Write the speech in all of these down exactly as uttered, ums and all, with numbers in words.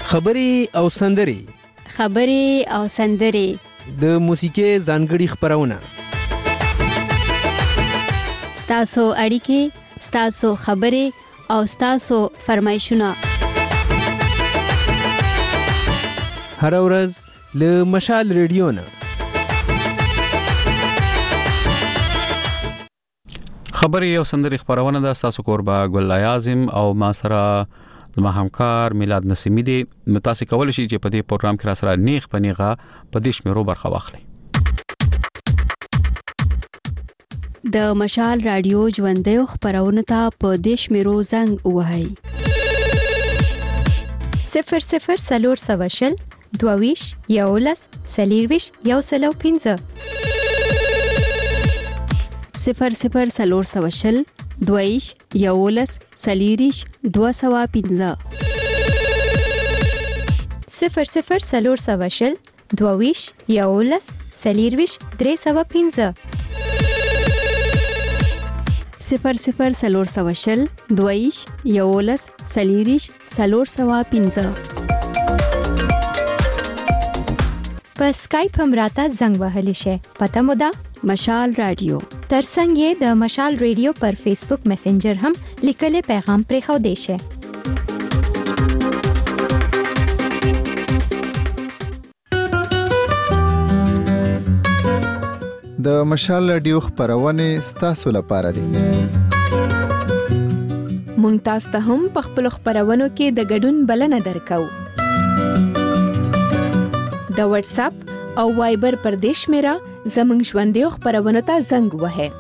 خبري او سندري خبري او سندري د موسیقي ځانګړي خبرونه ستاسو اړیکې ستاسو خبري او ستاسو فرمایشونه هر ورځ له مشال ریډیو نه خبري او سندري خبرونه د تاسو کوربه ګل اعظم او ما سره زما همکار میلاد نسیمی دی. تاسو کولای شئ چې په دې پروګرام کې را سره نیغ پنیغه په دې شمیرو برخه واخلئ. د مشال رادیو ژوندۍ خبرونه ته په دې شمیرو زنګ ووهئ. صفر صفر سلور سوشل دوویش یولس سلیرویش یو سلو پینځه صفر صفر سلور سوشل دویش یولس سلیریش دو سوا پینځه صفر صفر سلور سوشل دوویش یولس سلیرویش درې سوا پینځه صفر صفر سلور سوشل دویش یولس سلیریش سلور سوا پینځه په اسکایپ هم راته زنګ وهلی شي. پته مو ده مشال رادیو. ترڅنګ یې د مشال ریډیو پر فیسبوک میسنجر هم لیکلي پیغام پرې خو دی شي. د مشال رادیو خبرونه ستاسو لپاره دي. مونږ تاسو ته هم په خپل خبرونو کې د ګډون بلنه درکو. د واتس اپ او وایبر پر دیش میرا زمنګ ژوندۍ خبرونه ته زنګ وهه.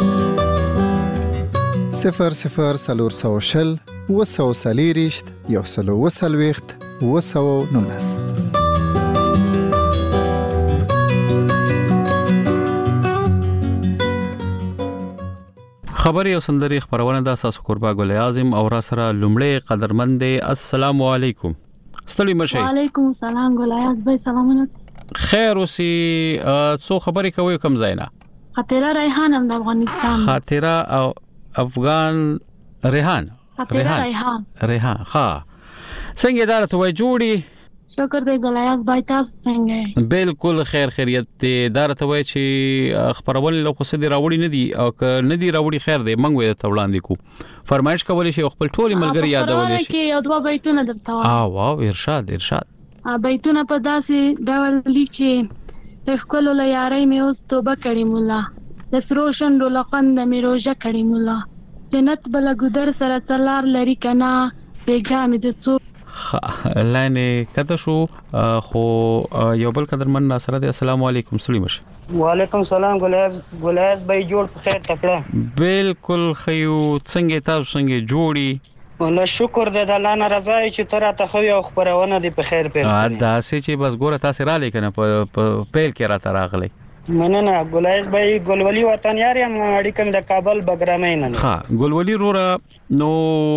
صفر صفر سلور سوشل وسو سلیریشت یو سلو وسلويخت وسو نونس. خبري او سندري خبرونه د تاسو کوربه ګل اعظم او را سره لومړی قدرمند السلام علیکم. ستړي مشه. وعلیکم السلام ګل اعظم بھائی سلامونه. خیر اوسې څو خبرې کوي کوم ځاینا؟ خاطره ریحان هم د افغانستان. خاطره او افغان ریحان. خاطره ریحان. ریحان ها. څنګه دارته وای جوړي؟ شکر دې ګل اعظم بھائی تاسو څنګه؟ بالکل خیر خیریت دې دارته وای چې خبرونه له خو سدي راوړي نه دي او ک نه دي راوړي خیر دې منګ وې ته وړاندې کو. فرمایش کولای شي خپل ټولي ملګری یادولای شي. کې یو دوه بیتونه درته وای. اه واو ارشاد ارشاد. بیتونه په داسې ډول لیکي ته خپل له یاري مې اوس توبه کړې مولا د سرو شندو لقند مې روزه کړې مولا جنت بل ګدر سره څلار لري کنا بیګا مې د څو لاینه کته شو خو یو بل قدرمن ناصر دې السلام علیکم سلیم شه. وعلیکم السلام ګلاب ګلاب بھائی جوړ په خیر تکړه. بالکل خيو څنګه تاسو څنګه جوړي؟ والله شکر دې د الله نه رضا چې تر ته خو یو خبرونه دې په خیر پیل. ا داسې چې بس ګوره تاسو را لیکنه په پیل کې را تراغلي. مننه ګلایز بھائی ګلولي وطن یار یم اړیکم د کابل بګرامې نه. ها ګلولي رورا نو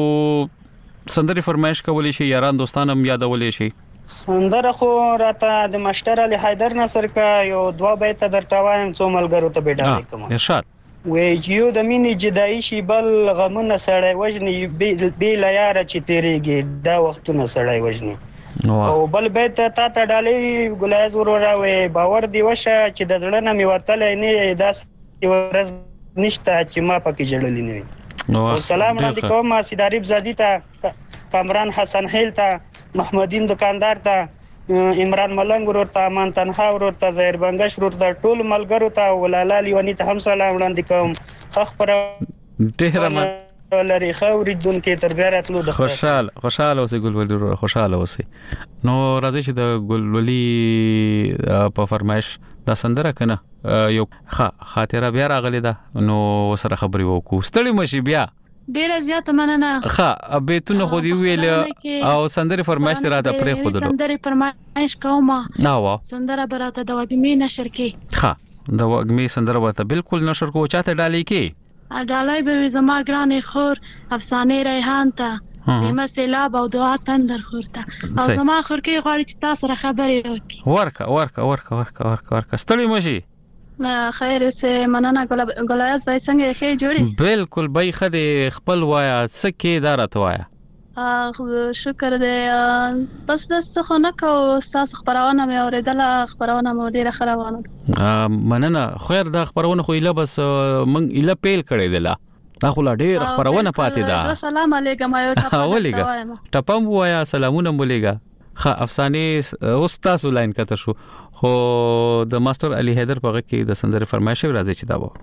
سندري فرمایش کولې شي یاران دوستان هم یادولې شي. سندره خو راته د مشتر علي حیدر نصر کا یو دوا بیت درته وایم څو ملګرو ته بیډا لیکم. ارشاد. وې یو د مینې جدایي شي بل غمونه سړی وجني بي لاره چې تیریږي دا وختونه سړی وجني. او بل بیت تا ته ډالې ګلایز ورور وې باور دی وشه چې د ځړنه می ورتلې نه داس ورځ نشته چې ما پکې جړلې نه. السلام علیکم سیداریب زادی ته کامران حسن هیل ته محمدین دکاندار ته عمران ملنګ ورور ته امان تنها ورور ته زهیر بنگش ورور ته ټول ملګرو ته ولاله لیونی ته هم سلام وړاندې کوم. خخ پر ډیر من لري خوري دن کې تر بیا راتلو د خوشحال خوشاله اوسې ګلولي ورور خوشاله اوسې. نو راځي چې د ګلولي په فرمایش دا سندره کنه یو ښه خاطره بیا راغلی ده نو سره خبري وکړو. ستړي مشي بیا ډیره زیاته مننه. ښه بیتونه خو دی ویل او سندري فرمایش راته پرې خو دلو سندري فرمایش کوم. نو سندره براته د وګمې نشر کې. ښه د وګمې سندره ورته بالکل نشر کو چاته ډالې کې ډالای به زما ګرانې خور افسانه ریحان ته نیمه سیلاب او دعا تندر خورته او زما خور کې غواړي چې تاسو سره خبرې وکړي. ورکه ورکه ورکه ورکه ورکه ورکه ستړي مشي. خیر سه مننه ګلایز بھائی څنګه ښه جوړي؟ بالکل بھائی خدي خپل وایا څه کې دارت وایا. شکر دې بس د څه نه کو تاسو خبرونه مې اوریدله خبرونه مې ډیره خرابونه مننه خیر دا خبرونه خو اله بس من اله پیل کړی دله دا خو لا ډیره خبرونه پاتې ده السلام علیکم یو ټاپم ټاپم وایا سلامونه مولېګا خا افسانه اوس تاسو لاین کته شو خو د ماستر علي حیدر په کې د سندره فرمایش راځي چې دا و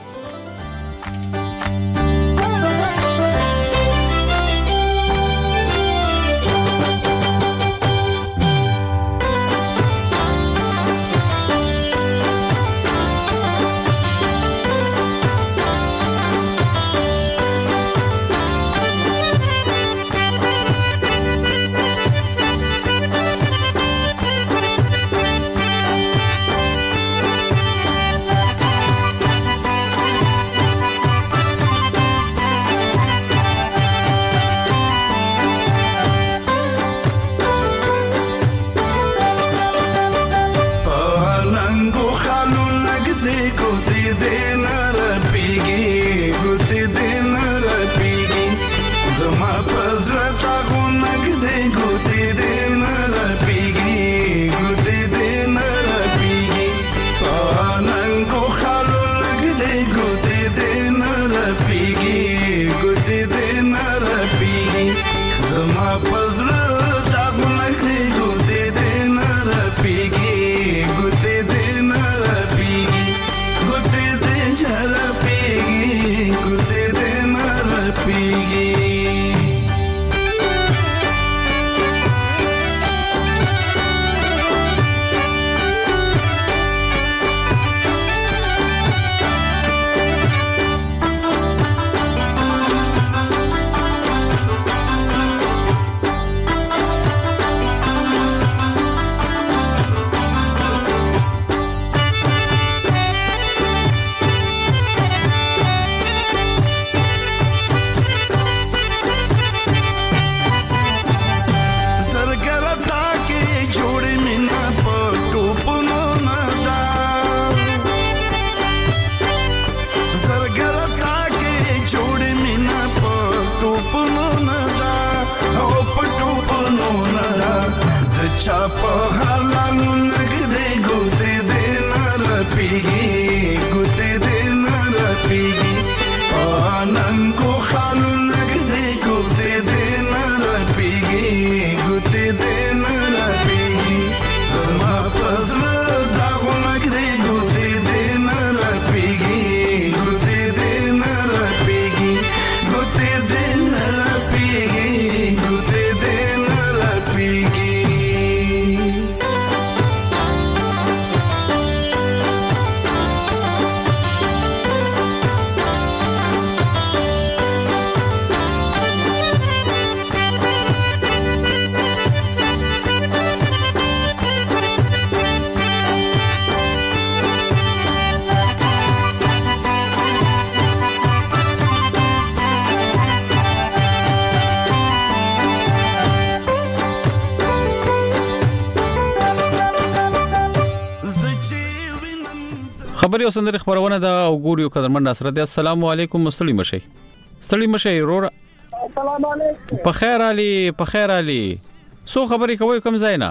خبري اوسندري خبرونه دا او ګوريو قدرمن ناصر دي السلام علیکم مستړی مشي ستړی مشي رور السلام علیکم په خیر علي په خیر علي سو خبري کوي کوم زینا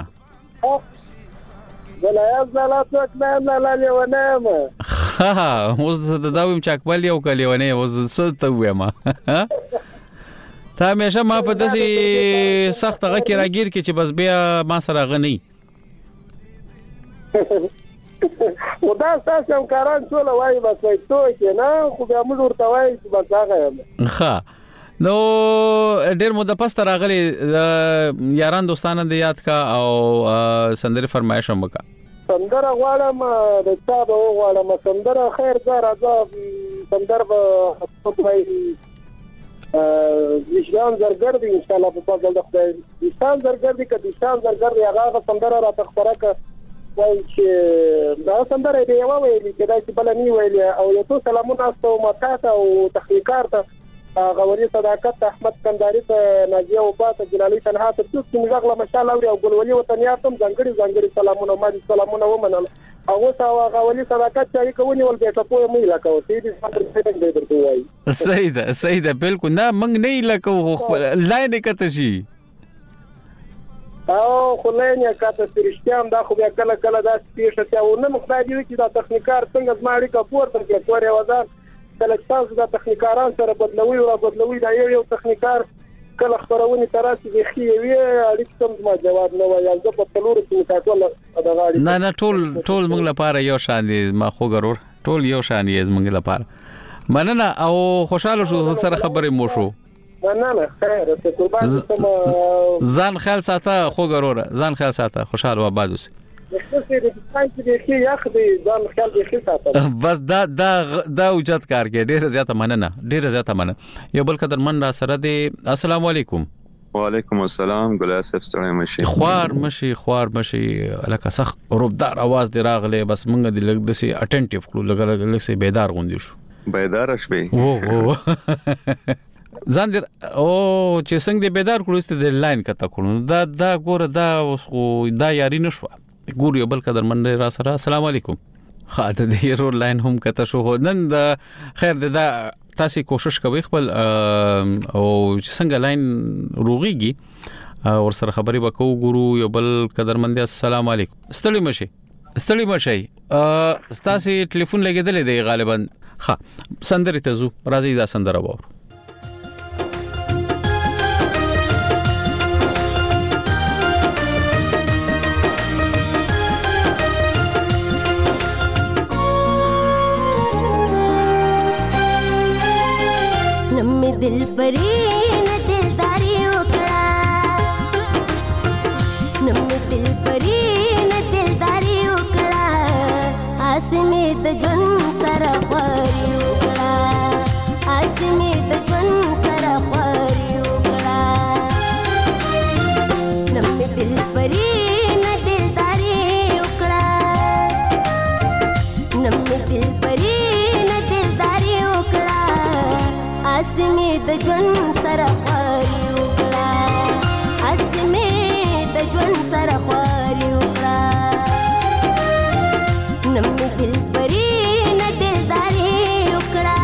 ولا يزال تكمل لا لونام ها اوس د داویم چاکبل یو کلی ونه اوس ست وېما تا همیشه ما په دسي سخت غکی راګیر کې چې بس بیا ما سره غنی ودا تاسو کاران ټول وای بس وای ته کې نه خو بیا موږ ورته وای چې بس هغه یم ښه نو ډېر مو د پسته راغلي یاران دوستانه د یاد کا او سندري فرمایش هم وکا سندره غواړم د چا به غواړم سندره خیر دا راځه سندره به وای وشان زرګر دی ان شاء الله په فضل د خدای وشان زرګر دی کدي وشان زرګر دی هغه سندره را تخبره ک وای چې دا سندره دی یو ویلي چې دا چې بل نه ویلي او یو څو سلامونه استو ماته او تخنیکار ته غوړي صداقت احمد کنداري ته نازیه وبات جلالي تنها ته څو څنګه غلا ماشاءالله او ګلولي وطنياتم ځنګړي ځنګړي سلامونه ما دي سلامونه ومنل هغه ساوا غولي صداقت چې کوي ول به تاسو مې لا کوي دې څه څنګه درته وایي صحیح ده صحیح ده بالکل نه موږ نه لکه خپل لاین کته شي او خلینه کاته سرشتيام دا خو بیا کله کله دا سپیشه ته و نه مخدای دی چې دا تخنیکار څنګه زماري کا پورته کې کورې وزار کله تاسو دا تخنیکاران سره بدلوي او بدلوي دا یو یو تخنیکار کله خبرونه تراسي دی خي وی اړیکه کوم ما جواب نه وایي زه په تلور کې تاسو دا غاړي نه نه ټول ټول موږ لپاره یو شان دي ما خو ګرور ټول یو شان یې موږ لپاره مننه او خوشاله شو سره خبرې مو شو نه نه خیر ته قربان سم ځان خیال ساته خو ګرور ځان خیال ساته خوشاله و آباد اوسئ بس دا دا دا اوجت کار کې ډیره زیاته مننه ډیره زیاته مننه یو بل قدر من را سره دی السلام علیکم وعلیکم السلام ګل اسف ستړی مشي خوار مشي خوار مشي لکه سخت روبدار आवाज دی راغله بس مونږ د لګ دسي اټنټیو کړو لګ لګ سي بیدار غوندي شو بیدار شوي او او ځان در او چې څنګه د بیدار کړو ست د لاین کته کړو دا دا ګوره دا اوس دا یاري نشو ګور یو بل قدر من را سره السلام علیکم خاطر دې رو لاین هم کته شو نن دا خیر دا تاسو کوشش کوئ خپل او څنګه لاین روغيږي اور سره خبرې وکړو ګورو یو بل قدر من دې السلام علیکم ستړي مشي ستړي مشي تاسو ټلیفون لګیدل دی غالبا ها سندري ته زو راځي دا سندره وور दिल परी न दिलदारी उकड़ा नम्मे दिल परी न दिलदारी उकड़ा आसमी त जन सरा ख्वारी उकड़ा आसमी त जन सरा ख्वारी उकड़ा नम्मे दिल परी न दिलदारी उकड़ा नम्मे दिल परी न दिलदारी उकड़ा आसमी د ژوند سره خواري وکړه اسمه د ژوند سره خواري وکړه نم دل پری نه دلداري وکړه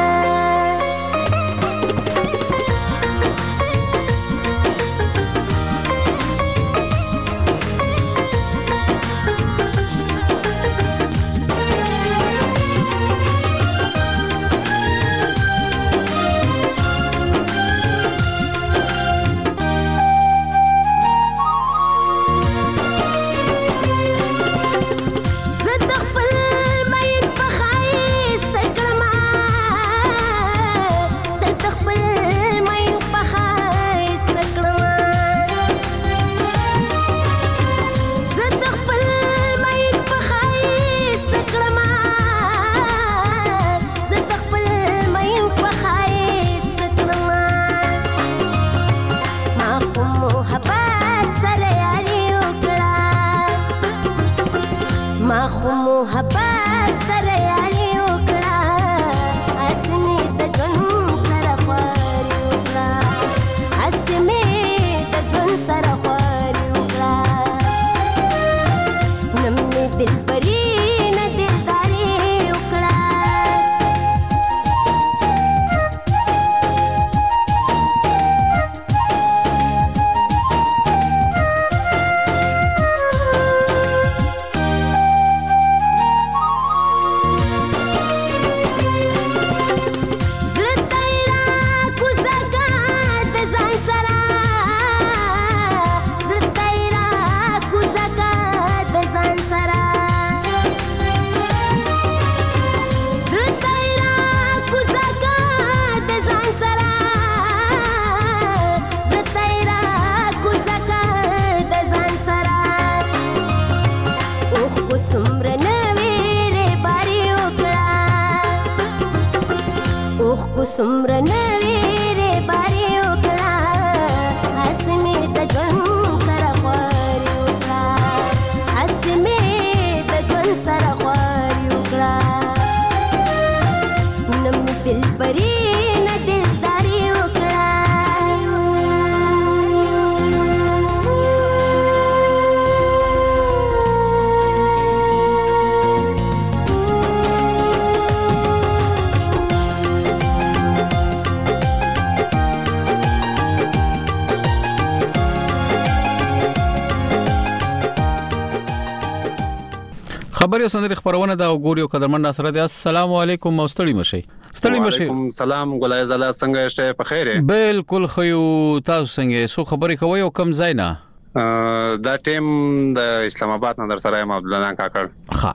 سمره نوی ری باری وکړه اسمه د ژوند سره خواري وکړه اسمه د ژوند سره خواري وکړه نم دل پری نه دلداري وکړه خبري سندري خبرونه دا وګوري او قدرمن سره دی. السلام علیکم او ستړي مشي. ستړي مشي. وعلیکم سلام ګلای زلا څنګه شې په خیره؟ بالکل خيو تاسو څنګه سو خبري کوي او کم ځای نه؟ دا ټیم د اسلام آباد نه در سره یم عبد الله کاکړ. ها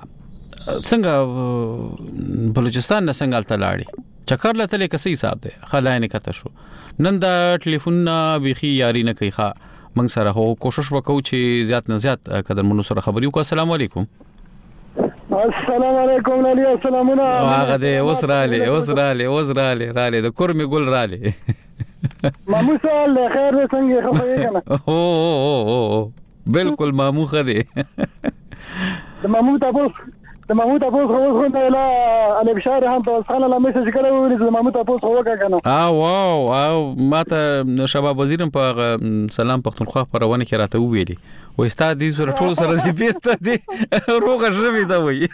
څنګه بلوچستان نه څنګه تلاړي؟ چکر لته کسي حساب دی خلای نه کته شو نن دا ټلیفون بيخي یاري نه کوي ښا موږ سره هو کوشش وکړو چې زیات نه زیات قدر منو سره خبري وکړو. السلام علیکم. السلام علیکم علی السلامونه. هغه دې اوس رااله اوس رااله اوس رااله رااله د کورمي ګل رااله مامو سال خیر څنګه خبرې کنه؟ او او بالکل مامو خدي د مامو تاسو د مامو تاسو خو خو نه لا انا بشاره هم تاسو لا میسج کړو د مامو تاسو خو وکړه. اه واو او ماته شباب وزیرم په سلام پختونخوا پرونه کې راته ویلي و استاد دې سره ټول سره دې پیرته دې روغه شوی دا وایي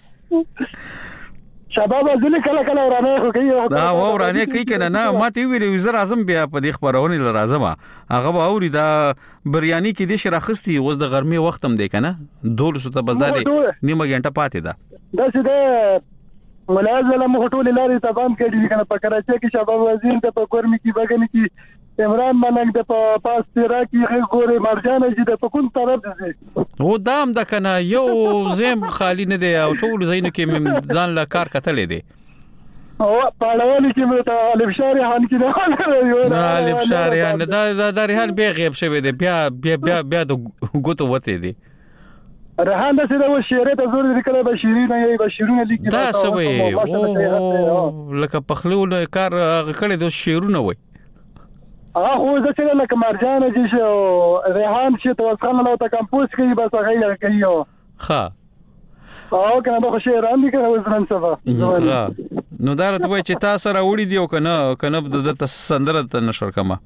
شباب ځل کله کله ورانه خو کوي دا و ورانه کوي کنه نه ماته ویلي وزر اعظم بیا په دې خبرونه لرازم هغه به اوري دا بریاني کې دې شراخستي اوس د ګرمي وخت هم دی کنه دولسو ته بس دا نیمه غنټه پاتې ده دا چې ده ملازمه مخټول لاري تمام کړي کنه په کراچي کې شباب وزیر ته په کورمي کې بغن کې عمران ملنګ د په پاسترا کې ګوري مرجان چې د په کوم طرف دي و دام د کنه یو زم خالی نه دی او ټول زینو کې ځان لا کار کتلې دي او پاړول کې مې ته الف شارحان کې نه الف شارحان دا د ریحان به غیب شوی دی بیا بیا بیا بیا د ګوتو وته دي رحان د سره و شیرې ته زور دې کړه بشیرین یې بشیرونه لیکي دا سوي او لکه پخلو کار کړي د شیرونه وای اه خو زه چې لکه مرجان چې شو ریحان چې توسخان له تا کمپوز کوي بس هغه کوي ها او کنه به شیران دي کنه وزرن صفه نو دا راته وای چې تاسو را وړي دی او کنه کنه د سندره ته نشر کما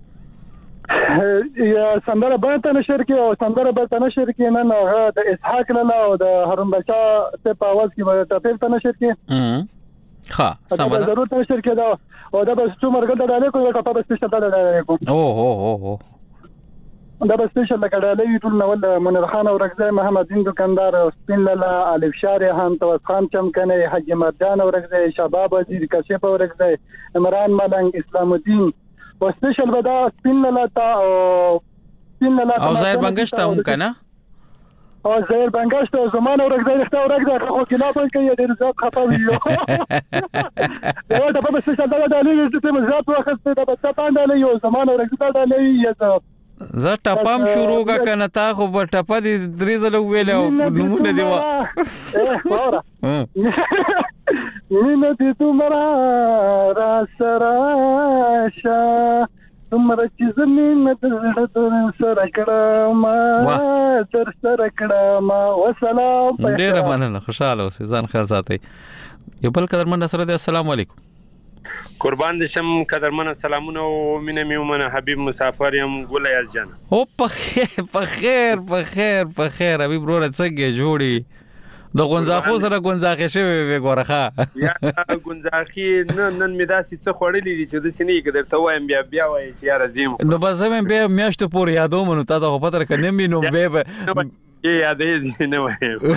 یا سندره به ته نشر کې او سندره به ته نشر کې نه نه د اسحاق لاله او د هارون بچا ته په आवाज کې به ته ته نشر کې ها سم ده ضرورت نشر کې دا او دا بس څو مرګ ته ډالې کوي کپا بس څه ته ډالې کوي او هو هو دا بس څه لکه ډالې ټول نو ول منیر خان او رغزه محمد دین دکاندار سپین لاله الف شارحان توس خان چمکنه حاج مرجان او رغزه شباب وزیر کشف او رغزه عمران ملنګ اسلام الدین او سپیشل ودا سپین لاله تا او سپین لاله او ظاهر بنگشت هم کنه او ظاهر بنگشت او زمان او رغزه رخته او رغزه خو کلا په کې د رزق خطا ویو دا ته په څه ډول ډالې چې ته زیات وخت ته په څه باندې یو زمان او رغزه ډالې یې زه ټپام شروع کا کنه تا خو په ټپه دي درې زله ویلو نمونه دی وا مینه دې تمرا را سراشا تمرا چې زمين د تر سره کړه ما تر سره کړه ما وسلام ډیر مننه خوشاله اوسې ځان خیر ساتي یو بل قدرمن سره دی. السلام علیکم. قربان دې شم قدرمن سلامونه او مینه میومنه حبیب مسافر يم ګل یاز جان او په خیر په خیر په خیر په خیر حبیب ورو څنګه جوړي د غونځاخو سره غونځاخې شوی وي ګورخه یا غونځاخې نن نن مې داسې څه خورلې دي چې د سینې کې درته وایم بیا بیا وایي چې یار زم نو بس زم بیا میاشت پورې یادوم نو تاسو خو پتر کنه مينو به یې یادې نه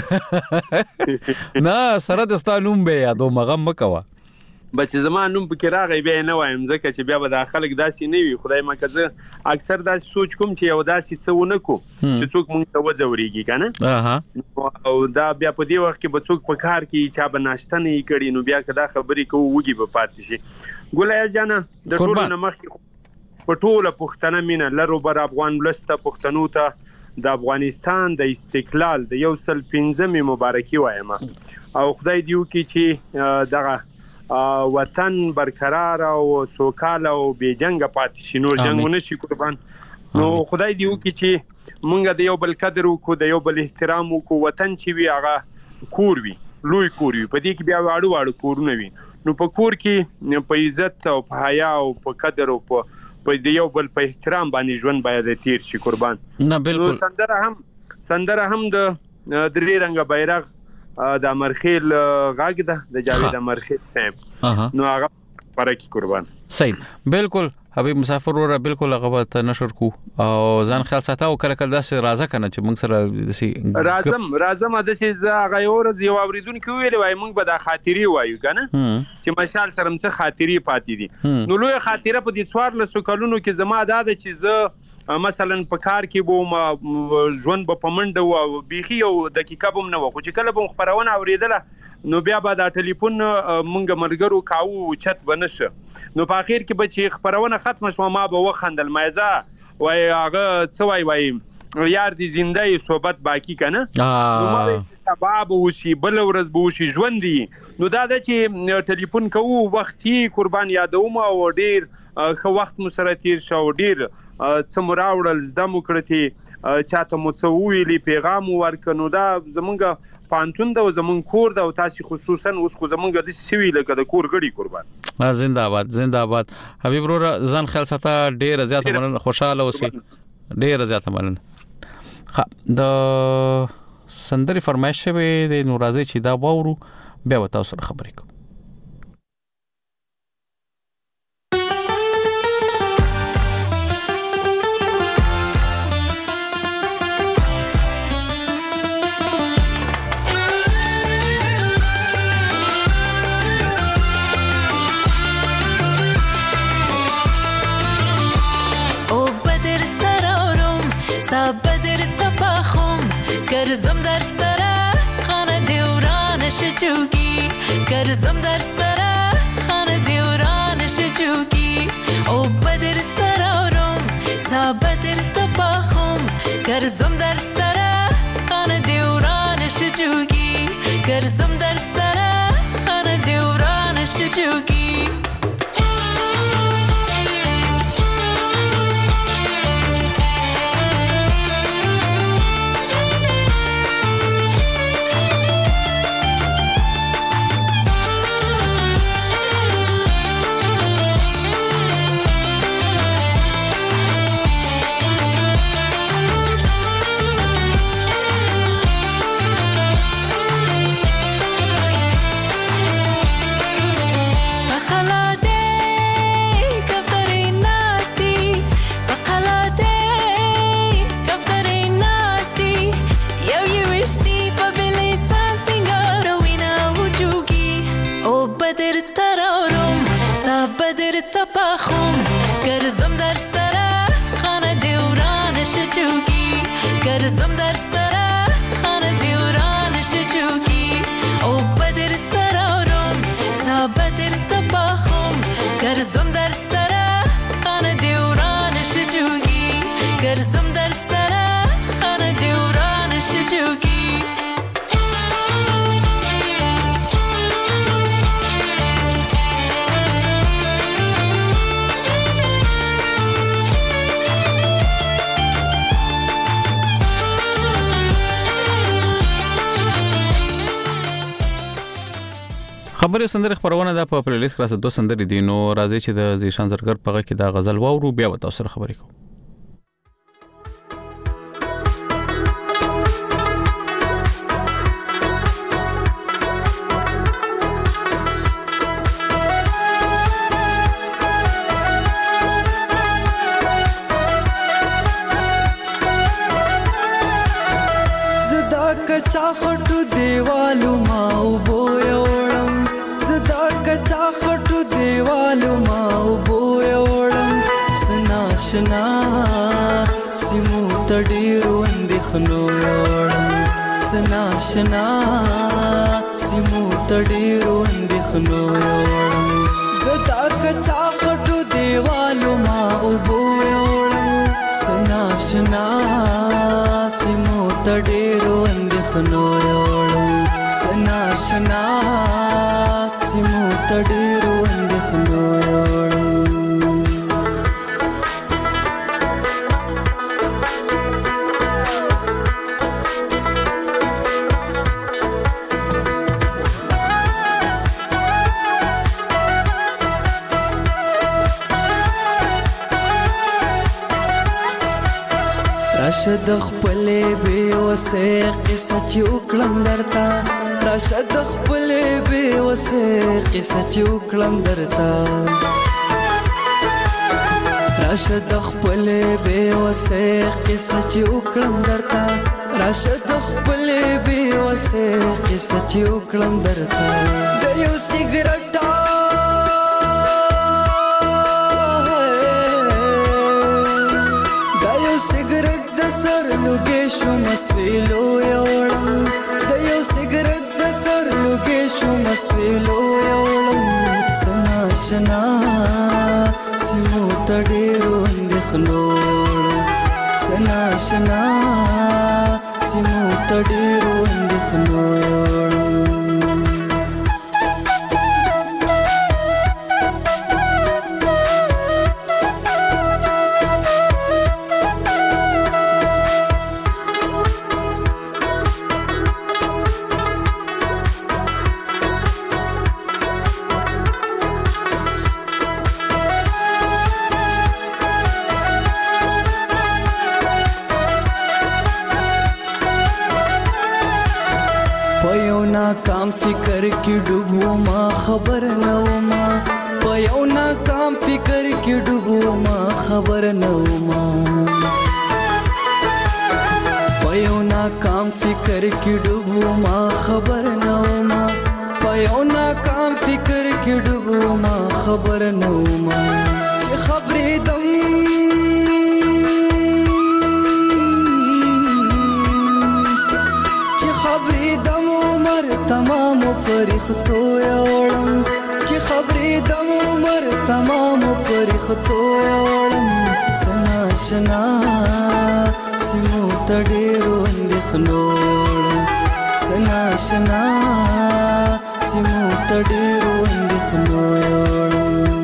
وایم نه سره د ستانوم به یادوم غم مکوا بچ زما نوم پکې راغی بیا نه وایم ځکه چې بیا به د خلک داسې نه وي خدای مکه زه اکثر داسې سوچ کوم چې یو داسې څه ونه کو چې څوک مونږ ته وځوريږي کنه اها او دا بیا په دې وخت کې به څوک په کار کې چا به ناشته نه کړي نو بیا کدا خبرې کوو وږي به پاتې شي ګولای جانا د ټولو نمخ کې په ټوله پښتنه مینه لرو بر افغان ولسته پښتنو ته د افغانستان د استقلال د یو سل پنځمې مبارکي وایم او خدای دیو کې چې دغه وطن برقرار او سوکاله او بے جنگ پاتې شي نور جنگونه شي قربان نو خدای دی وکي چې مونږ د یو بل قدر وکړو د یو بل احترام وکړو وطن چې وی هغه کور وی لوی کور وی په دې کې بیا واړو واړو کورونه وی نو په کور کې په عزت او په حیا او په قدر او په په د یو بل په احترام باندې ژوند باید تیر شي قربان نه بالکل سندره هم سندره هم د درې رنګ بیرغ د امرخیل غاګ ده د جاوید امرخیل صاحب نو هغه پرکی قربان صحیح بالکل حبیب مسافر ور بالکل هغه ته نشر کو او ځان خیال ساتاو کله کله داسې راځه کنه چې موږ سره دسی راځم راځم د سې ز هغه ورځ یو اوریدونکو ویل وای موږ به د خاطري وایو کنه چې مشال سره مڅ خاطري پاتې دي نو لوی خاطره په دې څوار له سکلونو کې زما دا د چې ز مثلا په کار کې بو ژوند په پمنډ او بيخي او دقیقه بم نه وکړو چې کله بم خبرونه اوریدله نو بیا به دا ټلیفون مونږ مرګرو کاو چت بنشه نو په اخر کې به چې خبرونه ختم شوه ما به وخندل مایزه وای هغه څه وای وای یار دې زنده صحبت باقی کنه نو ما سبب وشي بل ورځ به وشي ژوند دي نو دا د چې ټلیفون کوو وختي قربان یادوم او ډیر خو وخت مو سره تیر شو ډیر څه مراوړل زده مو کړتي چاته مو څه ویلي پیغام ورکنو دا زمونږ پانتون دا زمون کور دا او تاسو خصوصا اوس خو زمونږ د سوي لکه د کور غړي قربان زنده باد زنده باد حبیب ورو ځان خیال ساته ډیر زیات مننه خوشاله اوسئ ډیر زیات مننه خ د سندري فرمایش به د نورازي چې دا باورو بیا وتاو سره خبرې کوم کرزم در سره خانه دیورانش چوکی کرزم در سره خانه دیورانش چوکی او بدر ترارم سابدر تباخم کرزم در سره خانه دیورانش چوکی کرزم در سره خانه دیورانش چوکی تباخم کرزم در سره خانه دیورانش چوکی کرزم در سره خانه دیورانش چوکی او بدر ترارم سابدر تباخم کرزم در سره خانه دیورانش چوکی کرزم در سره خانه دیورانش چوکی خبرې سندري خبرونه د په پلی لیست کې راځي دوه سندري دي نو راځي چې د زیشان زرګر په کې د غزل واورو بیا وتاو سره خبرې کوم زدا کچا خټو دیوالو ما وبویوړم زدا کچا خټو دیوالو ما وبویوړم سنا شنا سیمو تډیرو اندخنو وړم سنا شنا سیمو تډیرو اندخنو وړم زدا کچا خټو دیوالو ما وبویوړم سنا شنا سیمو تډیرو اندخنو وړم سنا شنا سیمو تډیرو اندخنو وړم راشد خپلې به وسه قصه چې وکړم درتا راشد خپلې به وسه قصه چې وکړم درتا راشد خپل به وسه قصه چې وکړم درته راشد خپل به وسه قصه چې وکړم درته د یو سیګریټ د یو سیګریټ د سر لوګې شو مسویلو یوړم د یو سیګریټ د سر لوګې شو مسویلو یوړم سنا شنا سیمو تډیرو اندخنوړ سنا شنا سیمو تډیرو اندخنوړ ناکام فکر کی ډوبو ما خبر نو ما په یو ناکام فکر کی ډوبو ما خبر نو ما په یو ناکام فکر کی ډوبو ما خبر نو ما په یو ناکام فکر کی ډوبو ما خبر نو ما چې خبرې دم چې خبرې دم تمام فرښتو یوړم چې خبرې د عمر تمام فرښتو یوړم سنا شنا سیمو تډیرو اندخنوړم سنا شنا سیمو تډیرو اندخنوړم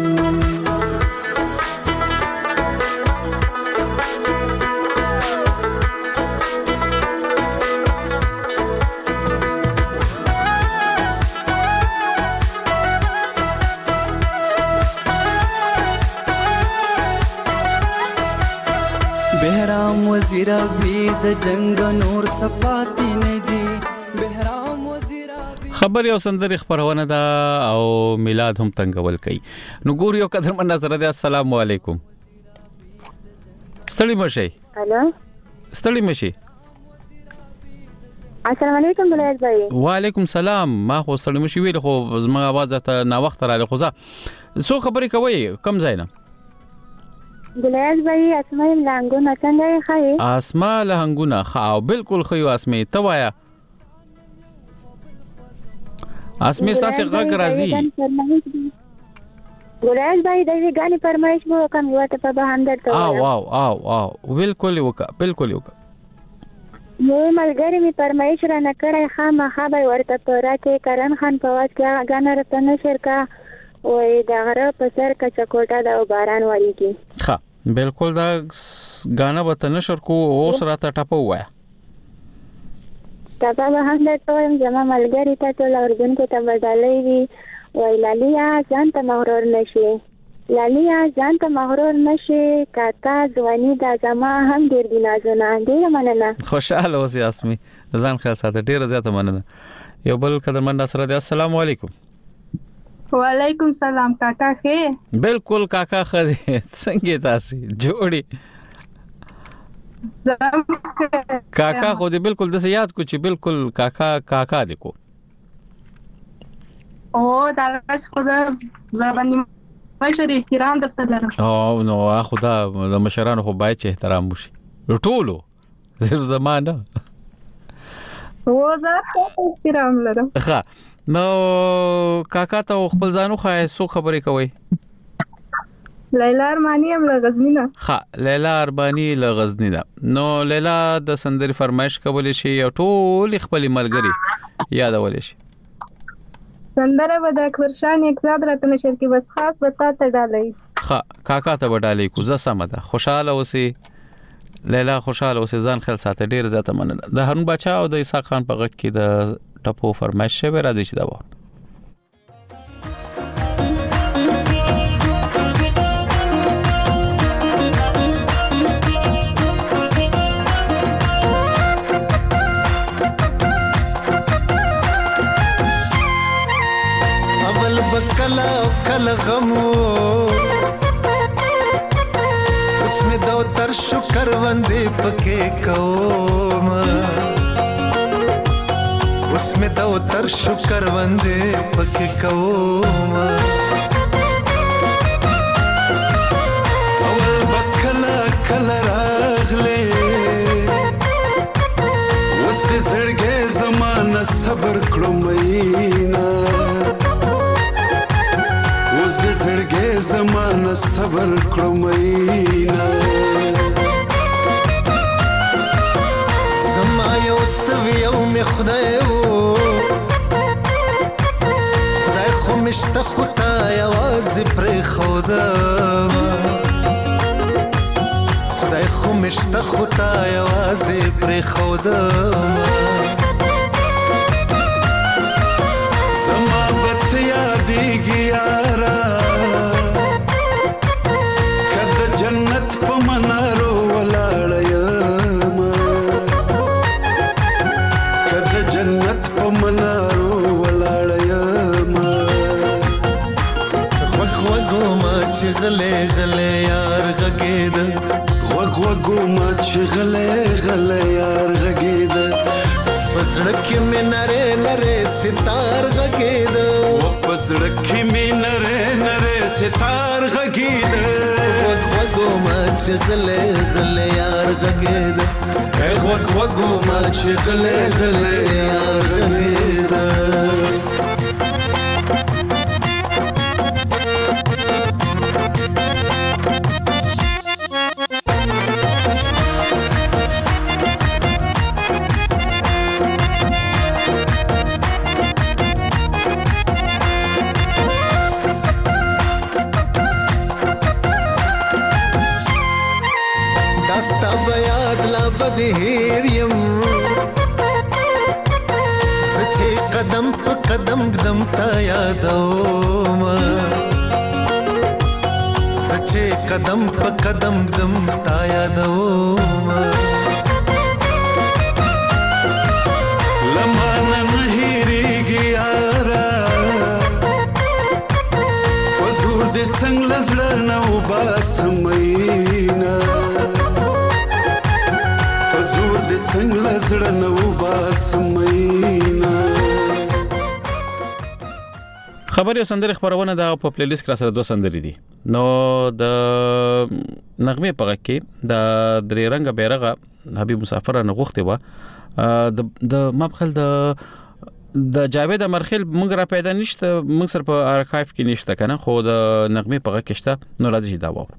بهرام وزیر ابي د جنگ نور سپاتی نه دي بهرام وزیر خبر یو سندري خبرونه ده او میلاد هم تنګول کوي نو ګور یو قدرمن نظر ده السلام علیکم ستړي مشي الو ستړي مشي السلام علیکم بلال بھائی وعلیکم سلام ما خو ستړي مشي ویل خو زما आवाज ته نا وخت رااله خو سو خبري کوي کم ځای نه ګلیاس بھائی اسماء لهنګونه څنګه یې خای اسماء لهنګونه خاو بالکل خيو اسماء توایا اسماء تاسو غږ راځي ګلیاس بھائی دغه غاني فرمایش مو کوم یو ته په همدرد ته او او او او بالکل وکا بالکل وکا نو ملګری می فرمایش را نه کړای خامہ خبر ورته پراته کرن خان په واس کې غانه رتن شرکا وې دا غره په سر کچا کوټه دا باران وریږي ها بالکل دا غانا وته نشر کو اوس راته ټپو وایا تاسو به هم د ټول جما ملګری ته ټول اردن کې ته بدلې وی وای لالیا ځان ته مغرور نشي لالیا ځان ته مغرور نشي کاکا ځواني دا زما هم ډیر دی نازونه ډیر مننه خوشاله اوسې اسمي ځان خیال ساته ډیر زیاته مننه یو بل قدرمن سره دی السلام علیکم وعلیکم سلام کاکا خې بالکل کاکا خې څنګه تاسو جوړي کاکا خو دې بالکل د یاد کو چې بالکل کاکا کاکا دې کو او دا خدا باندې مشر احترام درته لرم او نو خدا د مشرانو خو باید چې احترام وشي ټولو صرف زمانه او زه احترام لرم ښه نو کاکا ته خپل ځانو خای سو خبرې کوي لیلا ارمانی هم له غزنی نه ها لیلا ارمانی له غزنی نه نو لیلا د سندري فرمایش کولې شي یو ټول خپل ملګری یادول شي سندره به د اکبر شاه نیکزاد راته نشر کې بس خاص بتا ته ډالې ها کاکا ته وډالې کو زه سم ده خوشاله اوسې لیلا خوشاله اوسې ځان خیال ساته ډیر زیاته مننه د هارون بچا او د عیسی خان په غږ کې د ټپو فرمایش شوی راځي چې دا و اول بکلا کل غمو کروندې پکې کوم اوس مې د وتر شو کروندې پکې کوم اول بکلا کلا راغلې اوس دې زړګې زمانه صبر کړو مینا اوس دې زړګې زمانه صبر کړو مینا زما یو توی یو می خدای وو خدای خو مشته خو تا یوازې پرېښودم خدای خو مشته خو تا یوازې پرېښودم زما به ته یادېږي یاره که د جنت په منارو ولاړه یمه که د جنت په منارو ولاړه یمه غوږ غوږو ما چې غلی غلی یار غږېده غوږ غوږو ما چې غلی غلی یار غږېده په زړه کې مې نرې نرې ستار غږېده په زړه کې مې نرې نرې ستار غږېده غوږ غوږو ما چې غلی غلی یار غږېده غوږ غوږو ما چې غلی غلی یار غږېده داستا بیاد لا بدهیر یم سچې قدم په قدم قدم تا یادوم سچې قدم په قدم قدم تا یادوم لمانه نه هېرېږي یاره په زور دې څنګه زړه نه وباسم میینه په زور دې څنګه زړه نه وباسم میینه خبري او سندرې خبرونه د په پلی لیست کې را سره دوه سندرې دي نو د نغمه په غږ کې د درې رنګه بیرغه حبیب مسافر نه غوښته و د د مبخل د د جاوید امرخیل موږ را پیدا نشته موږ سره په ارکایف کې نشته کنه خو د نغمه په غږ کې شته نو راځي دا و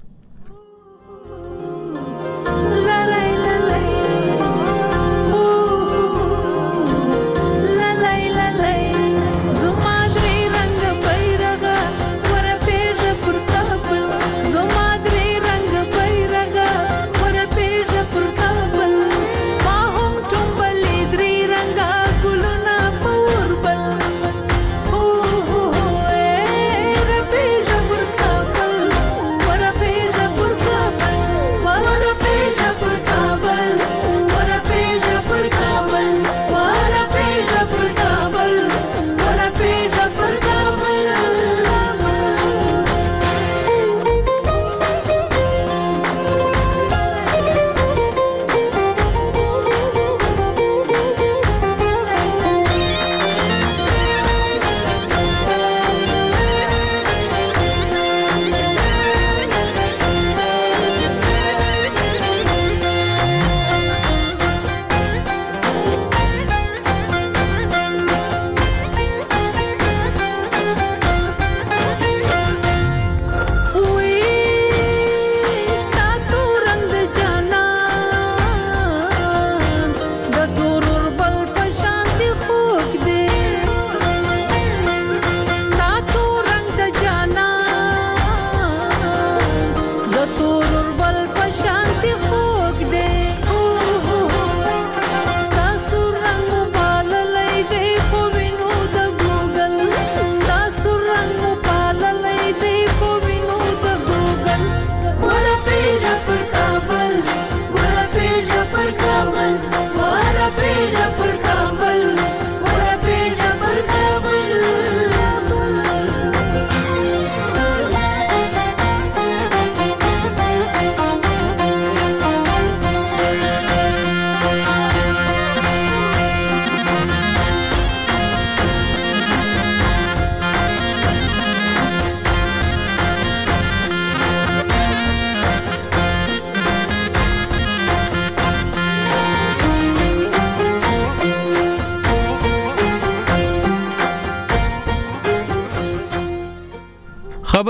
What a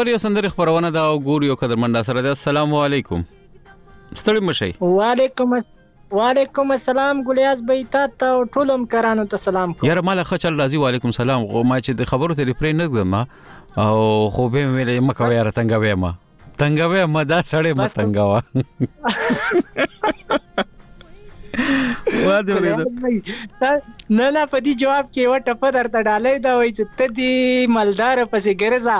خبر یو سندري خبرونه دا او ګور یو قدرمن سره د السلام علیکم ستړي مشي وعلیکم وعلیکم السلام ګلیاز بیت ته ټولم کرانو ته سلام یاره مال خچل راضي وعلیکم السلام غو ما چې د خبرو ته ریپلی نه کړم او خو به مې مکه یاره څنګه ما څنګه ما دا سړی متنګوا واده ولې نه نه په دې جواب کې وټه په درته ډالې دا وای چې ته دې مالدار پسې ګرځا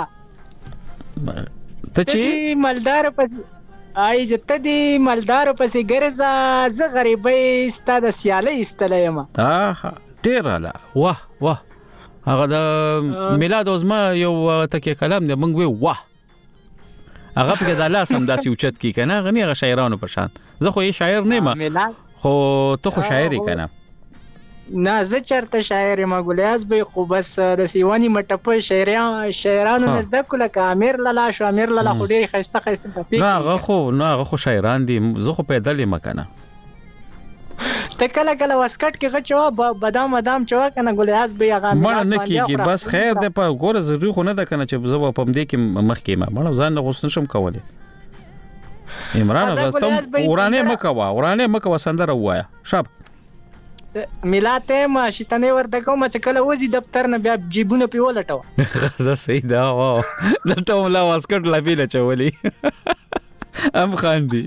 ته چې مالدار پسې آی چې ته دې مالدار پسې ګرځا زه غریبې ستاد سیاله استلې ما اه ډیر اله واه واه هغه د میلاد اوزما یو تکي کلام دی مونږ وی واه هغه په د الله سم داسې اوچت کی کنه غنی هغه شاعرانو پر شان زه خو یې شاعر نه ما خو ته خو شاعري کنه نه زه چرته شاعر ما ګلیاز به خو بس د سیوانی مټپه شاعران شاعرانو نزد کله ک امیر لالا شو امیر لالا خو ډیر خسته خسته په نه هغه خو نه هغه خو شاعران دي زه خو پیدل ما کنه ته کله کله واسکټ کې غچوا بادام بادام چوا کنه ګلیاز به هغه مړ نه کیږي بس خیر ده په ګوره ضروري خو نه ده کنه چې زه په پم دې کې مخ کې ما مړ ځان نه غوښتن شم کوله عمران غلطم ورانه مکوا ورانه مکوا سندره وایا شب ملاته ما شتنه ورته کوم چې کله وځي دفتر نه بیا جیبونه پی ولټو زه صحیح دا وا دلته ولا واسکټ لا پیله چولې ام خاندي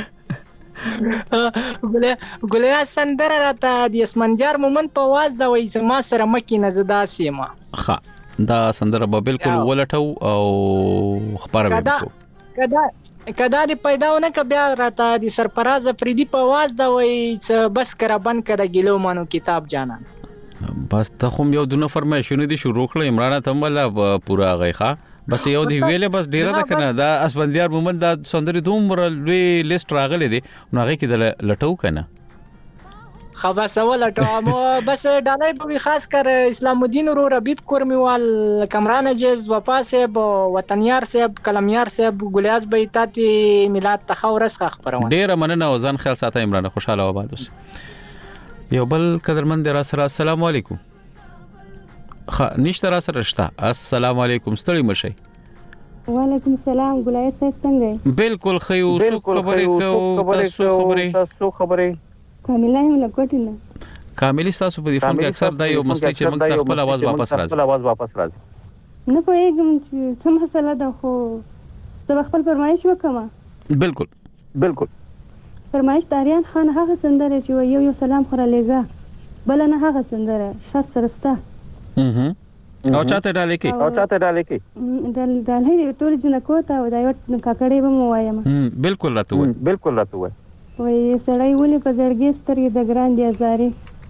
ګله ګله سندره راته د اسمنجار مومن په واز دا وای چې ما سره مکی نه زدا سیمه ها دا سندره به بالکل ولټو او خبره وکړو کدا کدا دی پیداونه ک بیا راته د سرپراز فریدی په واز دا وای چې بس کرا بند کړه ګلو مانو کتاب جانان بس ته هم یو دونه فرمایشونه دي شروع کړل عمران ته مله پورا غیخه بس یو دی ویلې بس ډیره ده کنه دا اسبندیار مومن دا سندري دومره لوی لیست راغلی دی نو هغه کې د لټو کنه خبر سوال ټامو بس ډالای په خاص کر اسلام الدین ورو ربیب کورمیوال کمران جز وفاسب وطنیار صاحب کلمیار صاحب ګلیاز بیتاتی میلاد تخورس خبرونه ډیر مننه او ځان خیال ساته عمران خوشاله آباد اوس یو بل قدرمن در سره السلام علیکم خ نشته را سره شته السلام علیکم ستړي مشي وعلیکم السلام ګلای صاحب څنګه بالکل خیو سو خبرې کو تاسو خبرې تاسو خبرې کامله هم لګوټینه کاملی تاسو په فون کې اکثر دا یو مسلې چې موږ خپل आवाज واپس راځي خپل आवाज واپس راځي نه پوهیږم چې څه مسله ده خو زه خپل فرمایش وکم بالکل بالکل فرمایش داریان خان هغه سندره چې یو یو سلام خره لګا بل نه هغه سندره ساس سرستا اها او چاته ډالې کې او چاته ډالې کې ډال ډالې ټول جن کوته او دا یو کاکړې به مو وایم بالکل راته وای بالکل راته وای وای سړی ولې په زړګي سترګې د ګران دی ازاري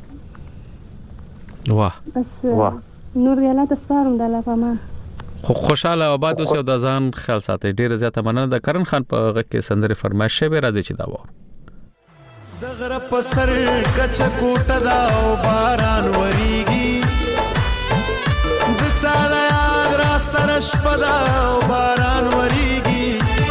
واه بس واه نور یاله تاسو د الله پامان خو خوشاله آباد اوسه د ځان خیال ساتي ډیر زیاته مننه د کرن خان په غږ کې سندره فرمایش به راځي چې دا و د غره په سر کچ کوټه دا او باران وریږي د چا د یاد را سره شپه دا او باران وریږي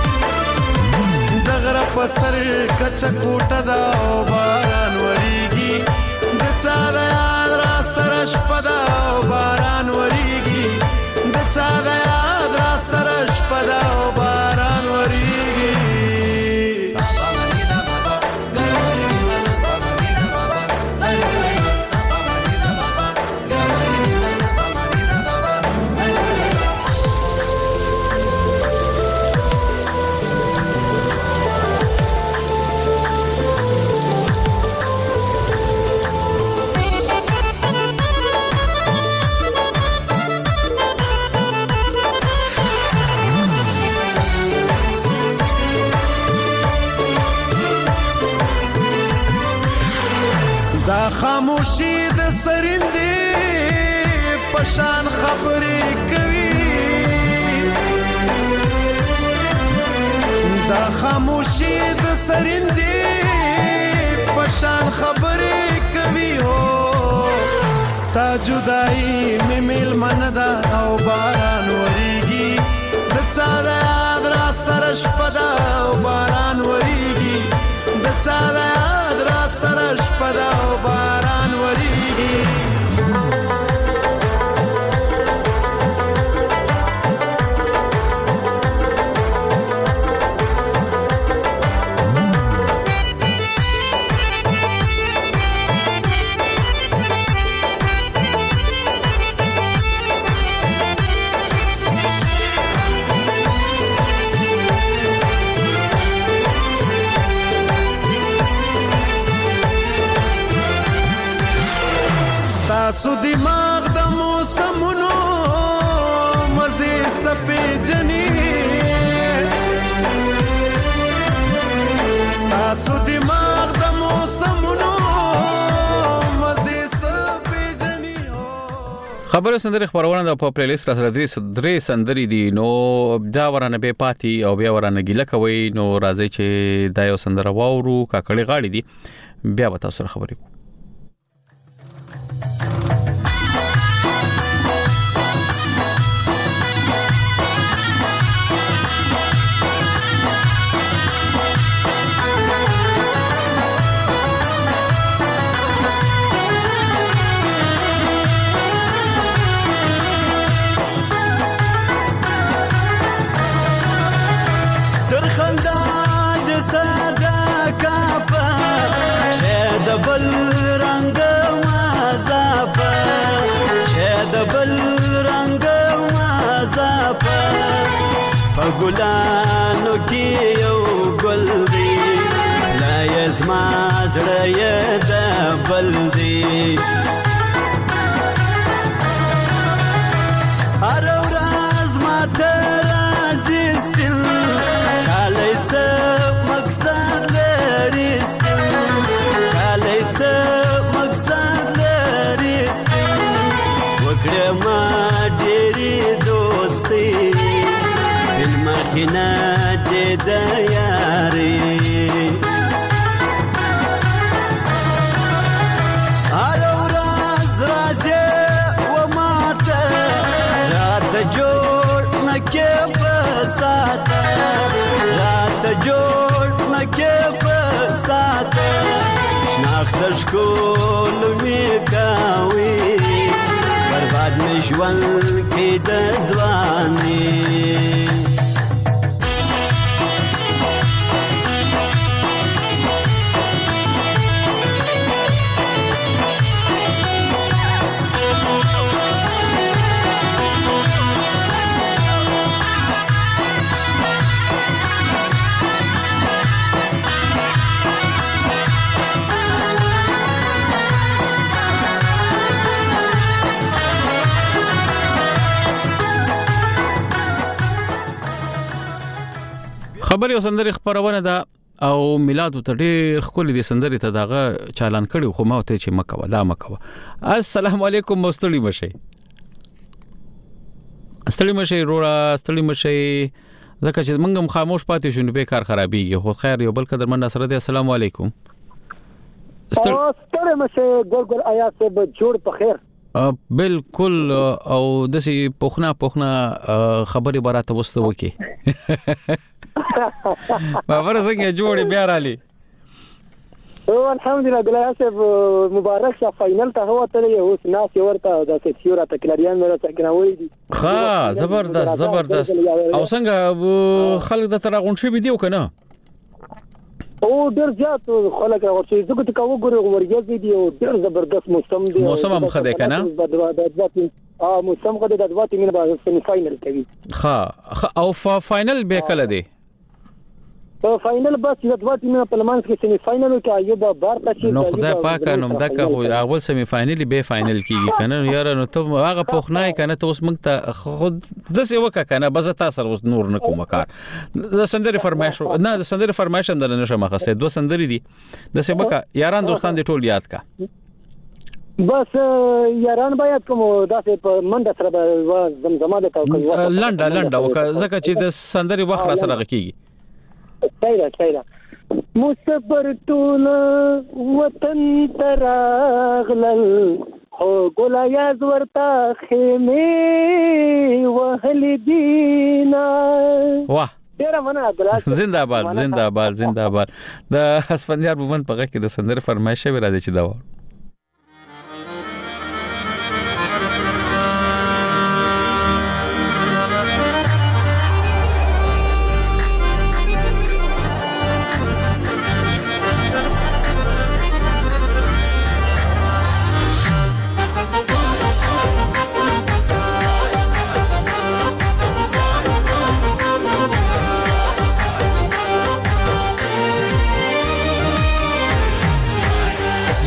د غره په سر کچ کوټه دا او باران وریږي د چا د یاد را سره شپه دا او باران وریږي د چا د یاد را سره شپه دا او باران وریږي دا خاموشي د سرندې پشان خبرې کوي دا خاموشي د سرندې پشان خبرې کوي هو ستا جدائی مې میلمنه ده او باران وریږي د چا د یاد را سره شپه ده او باران وریږي د چا د یاد را سره شپه ده او باران وریږي دماغ د موسمونو مزه سپېجنې ستاسو دماغ د موسمونو مزه سپېجنې. خبره سندري خبرونه د په پلی لیست سره درې درې سندري دي نو دا ورانه به پاتې او بیا ورانه ګیله کوي نو راځي چې دا یو سندره واورو کاکړي غاړي دي بیا به تاسو سره خبرې کوو. ګلانو کې یو ګل دی لا یزما زړه یې د بل دی هر ورځ ماته راځي سپین کالی څه مقصد لري سپین کالی څه مقصد لري سپین وکړه ما ډېرې دوستي مخینا دې د یاري هر ورځ راځي و ماته رات جوړ نکې په ساته رات جوړ نکې په ساته شناخت شکول می کاوي برباد می ژوند کې د ځواني خبر یو سندري خبرونه ده او میلاد ته ډېر خولي دي سندري ته داغه چالان کړي خو ما ته چې مکوه دا مکوه. السلام علیکم مستړی مشه استړی مشه رورا استړی مشه ځکه چې موږ هم خاموش پاتې شو نو به کار خرابېږي خو خیر یو بل قدر من سره دی. السلام علیکم استړی مشه ګل ګل آیا څه به جوړ په خیر بالکل او دسی پوخنا پوخنا خبري براته وسته وکي ما ورسنګ جوړي بیا رالي او الحمدلله ګلای صاحب مبارک شه فائنل ته هو ته یو ناس ورته د سیورا تکلاریان مې راته کناوي دي ها زبردست زبردست او څنګه خلک د تر غونډې بي دیو کنه او ډېر زیات خلک راوړي زه ته کوم ګورې ورګز دي او ډېر زبردست موسم دی موسم هم خده کنه اه موسم خده د دوه تیمه بعد سیمی فائنل کوي ها او فائنل به کله دی فائنل بس د دوه ټیمونو په لمانځ کې سیمی فائنل کې ایوب بار تاسو نو خدای پاک نوم دغه اول سیمی فائنل به فائنل کیږي کنه یار نو ته هغه پوښنای کنه ته اوس موږ ته خود د څه وکا کنه بز تاسو اوس نور نه کوم کار د سندري فرمایش نه د سندري فرمایش هم درنه شمه خاصه دوه سندري دي د څه وکا یاران دوستان دي ټول یاد کا بس یاران باید کوم داسې په منډه سره زمزمه ده کوي لنډه لنډه وکا ځکه چې د سندري وخت را سره کیږي صحیح صحیح مصبر ټول وطن تراغلل خو ګلایاز ورتا خیمه وهل دینا واه ډیر مننه زنده‌باد زنده‌باد زنده‌باد د اسفندیار بومن په غږ کې د سندر فرمایش به راځي چې دا و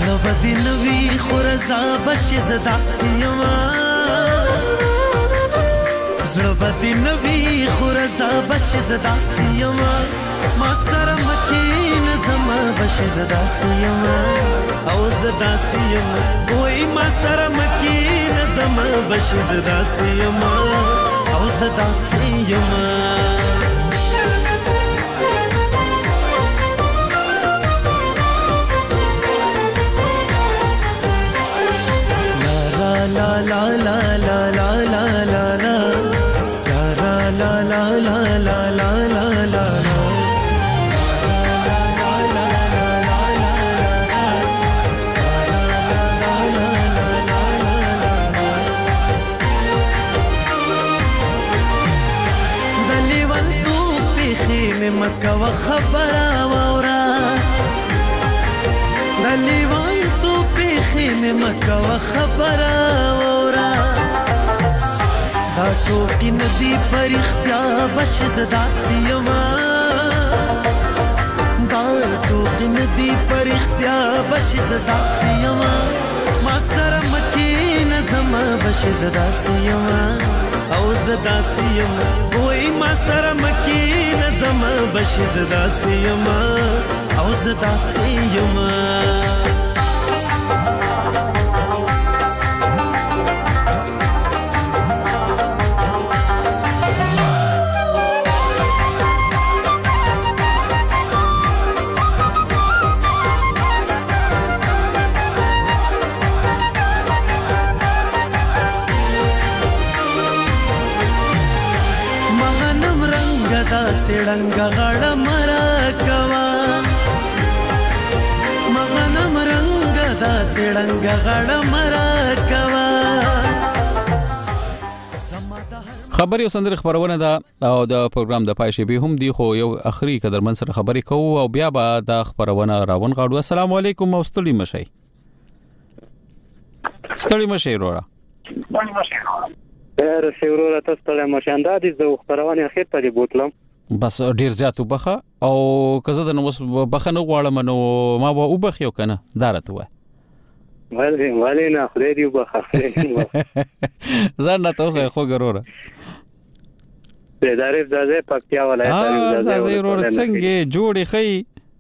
زړه بدی نوی خورزا بشي زدا سیما زړه بدی نوی خورزا بشي زدا سیما ما سره مکین زما بشي زدا سیما او زدا سیما وای ما سره مکین زما بشي زدا سیما او زدا سیما la la la la la la la la la la la la la la la la دلی ول تو پیخي مکه و خبره وورا دلی ول تو پیخي مکه و خبره وورا دا ټوکی ندی پر اختیار بش زدا سیما دا ټوکی ندی پر اختیار بش زدا سیما ما سره مکین زما بش زدا سیما او زدا سیما وای ما سره مکین زما بش زدا سیما او زدا سیما سړنګ غړ مرا کوا مغنم رنگ دا سړنګ غړ مرا کوا خبري او سندري خبرونه دا او د پروګرام د پای شي به هم دی خو یو اخري قدرمن سره خبري کوو او بیا به د خبرونه راون غاړو. السلام علیکم او ستړي مشي ستړي مشي وروړه ډېر شیورو تاسو ته مشاندا دي زه خبرونه اخر ته دی بوتلم بس ډیر زیات وبخه او کزه د نو بخنه غواړم نو ما به وبخیو کنه دارته وای ولی ولی نه خدای دی وبخه زه نه ته خو ګروره د دارف زازه پکتیا ولایت دی زازه ورور څنګه جوړی خی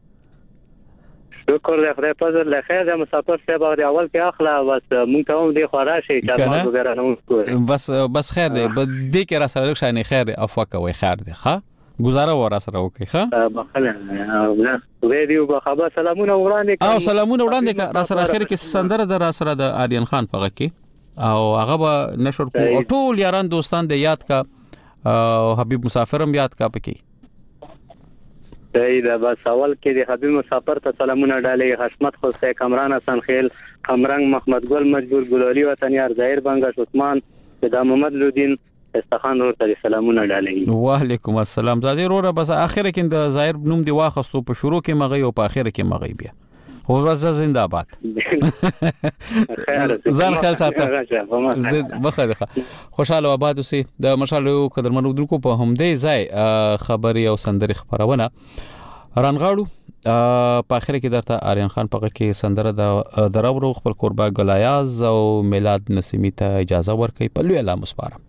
شکر له خدای په فضل له خیر د مسافر صاحب د اول کې اخلا بس مونږ ته هم دی خوراشي چې ما وګره نو بس بس خیر دی دې کې را سره شانه خیر دی افوا کوي خیر دی ښا گزاره ورا سره وکي ښا بخله ویډیو په خبر سلامونه وړاندې او سلامونه وړاندې را سره اخر کې سندره د را سره د آریان خان پغه کې او هغه به نشر کو ټول یاران دوستان د یاد کا او حبیب مسافرم یاد کا پکې صحیح ده بس اول کې د حبیب مسافر ته سلامونه ډالې حشمت خوسته کامران حسن خیل قمرنګ محمد ګل مجبور ګلالي وطنیار ظاهر بنگش عثمان د محمد لودین استخان ورته سلامونه ډالې وعلیکم السلام زازي وروره بس اخر کې د ظاهر نوم دی واخستو په شروع کې مغي او په اخر کې مغي بیا هو ورځ زنده باد ځان خیال ساته زه بخره خوشاله آباد اوسې د مشالو قدرمنو درکو په همدې ځای خبري او سندري خبرونه رانغاړو په اخر کې درته آریان خان پغه کې سندره د دراورو خپل قربا ګلایاز او میلاد نسیمی ته اجازه ورکړي په لوی الله مسپاره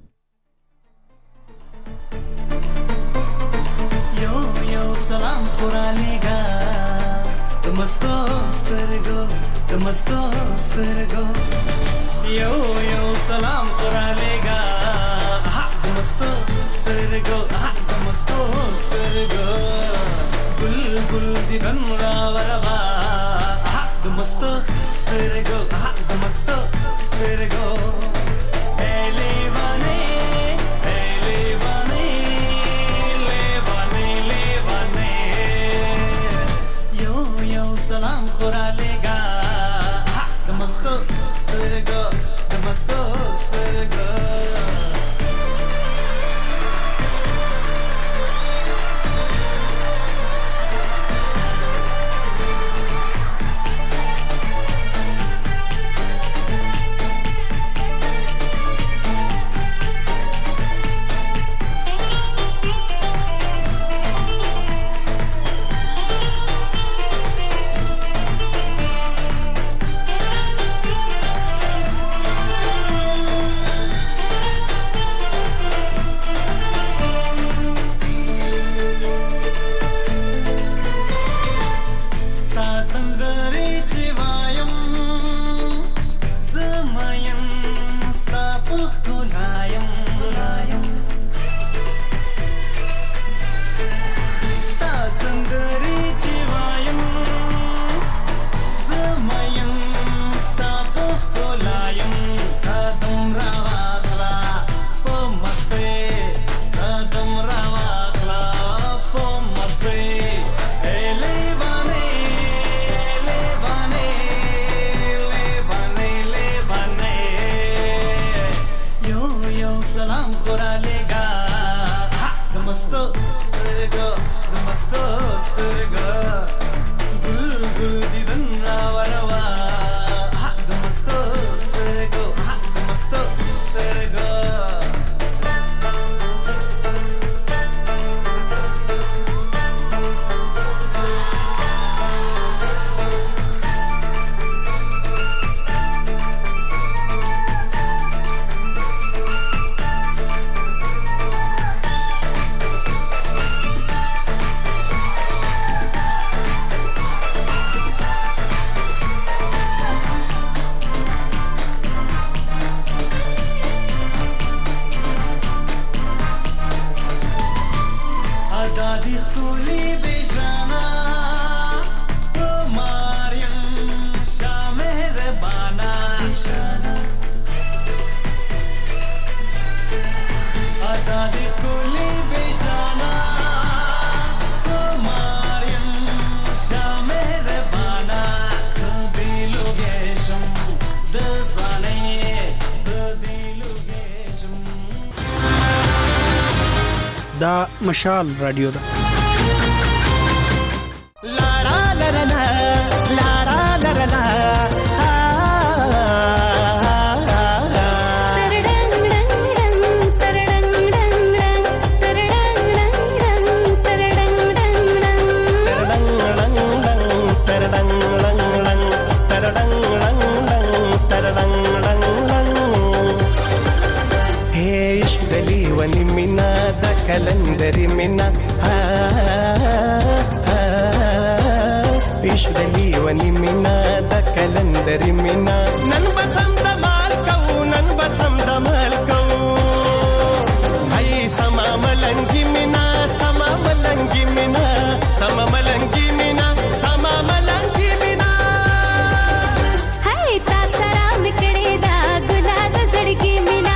یو یو سلام خورالیګا مستو سترګو د مستو سترګو یو یو سلام قرالېګا د مستو سترګو د مستو سترګو ګل ګل دي دن را وروا د مستو سترګو د مستو سترګو سلام خورالیگا د مستو سترګو د مستو سترګو سترګو د مستو سترګو ګل ګل دیدن راوروا د مستو سترګو د مستو سترګو دا مشال رادیو ده. کلندری مینا پیش دلی ونی مینا د کلندری مینا نن بسم د مال کو نن بسم د مال کو هاي سما ملنګی مینا سما ملنګی مینا سما ملنګی مینا سما ملنګی مینا هاي تا سره مکړې دا ګلاد زړګی مینا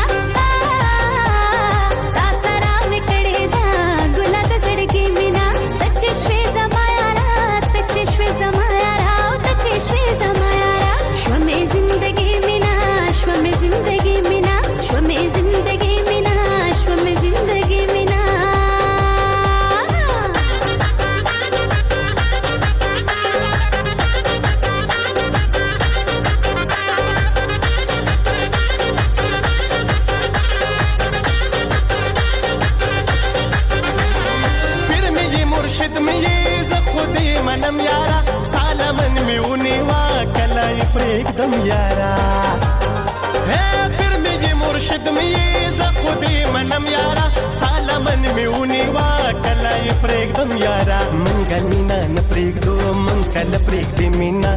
منم یارا ستاله من میونی وا کلای پرېږدم یارا اے پیر می مرشد می ز خودی منم یارا ستاله من میونی وا کلای پرېږدم یارا منګ مینا نه پرېږدو من کله پرېږدې مینا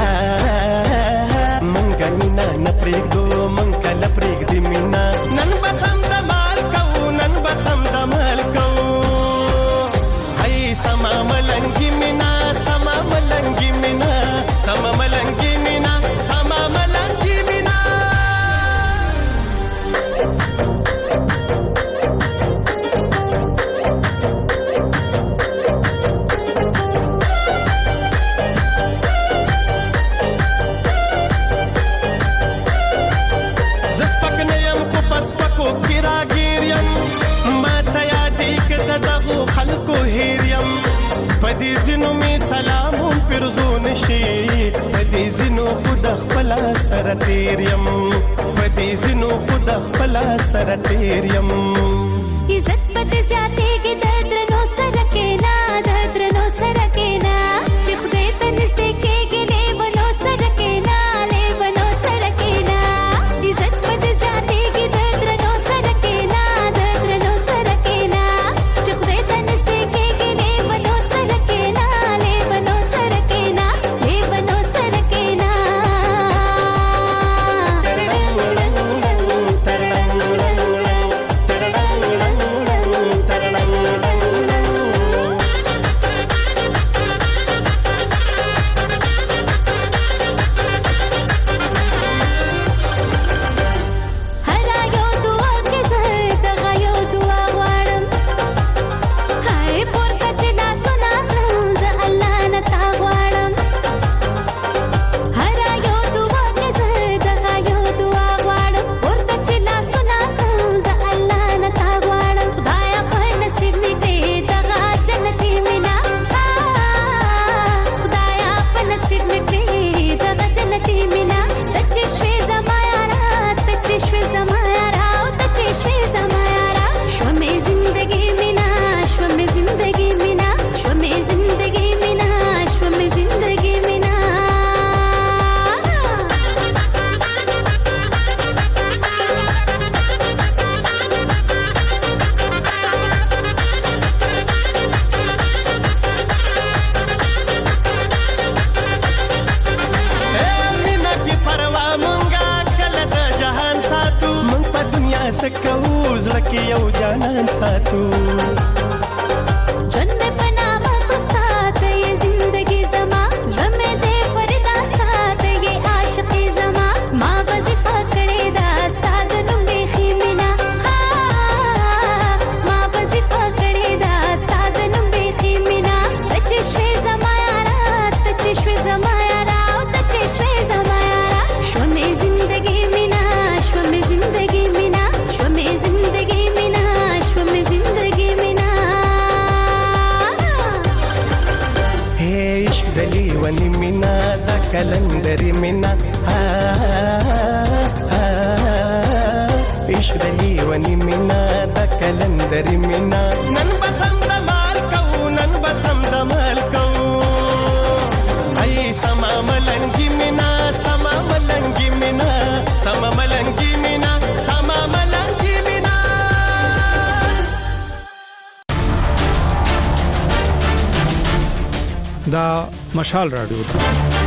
منګ مینا نه پرېږدو من کله پرېږدې مینا نن بسم د مال کو نن بسم د مال کو هاي سما ملنګی مینا sama malangi mina sama malangi mina sama malangi mina zaspak nayam khu paspako kiragiriam mata yadi kada dahu khalko hiriam پدې زینو می سلام فرزون شي پدې زینو خود خپل سره تیریم پدې زینو خود خپل سره تیریم عزت پدې زیاتې کې د درنو سره کې نه د درنو سره کې نه چې خدای ته نږدې کېږي لیونو سره کې نه لیونو سره کې نه عزت پدې زیاتې کې د درنو سره کې نه د درنو سره کې نه چې خدای ته نږدې کېږي لیونو سره ترنګ سکو زړه کې یو جانان ساتو ژوند مې په نامه کو ساته یې زندګي زما زړه مې دې فردا ساته یې عاشقي زما ما وظیفه کړې دا ستا د نوم بیخي مینا ما وظیفه کړې دا ستا د نوم بیخي مینا ته چې شوې زما یارا ته چې شوې زما یارا ته چې شوې زما یارا شوه مې زندګي مینا شوه مې زندګي مینا شوه مې زندګي مینا شوه مې زندګي مینا هي عشق دلی ونی مینا دا کلندری مینا عشق دلی ونی مینا دا کلندری مینا نن بسم د مال کو نن بسم د مال کو ای سما ملنگی مینا سما ملنگی مینا سما ملنگی مینا سما ملنگی مینا دا مشال رادیو ده